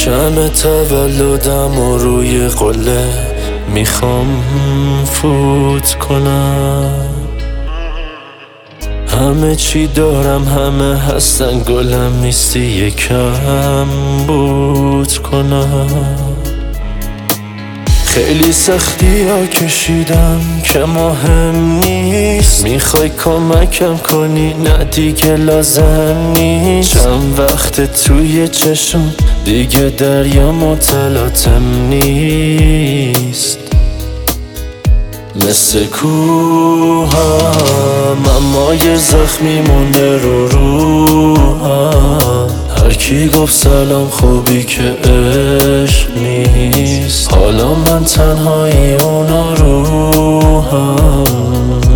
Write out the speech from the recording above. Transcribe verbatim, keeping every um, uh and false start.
شمع تولدم و روی قله میخوام فوت کنم. همه چی دارم، همه هستن، گلم نیستی یکم بود کنم. خیلی سختی ها کشیدم که مهم نیست، میخوای کمکم کنی؟ نه دیگه لازم نیست. چند وقت توی چشم دیگه دریا مطلعاتم نیست. مثل کوهم اما یه زخمی مونده رو روحم. هر کی گفت سلام خوبی که عشق نیست، حالا من تنهایی اونا روحم.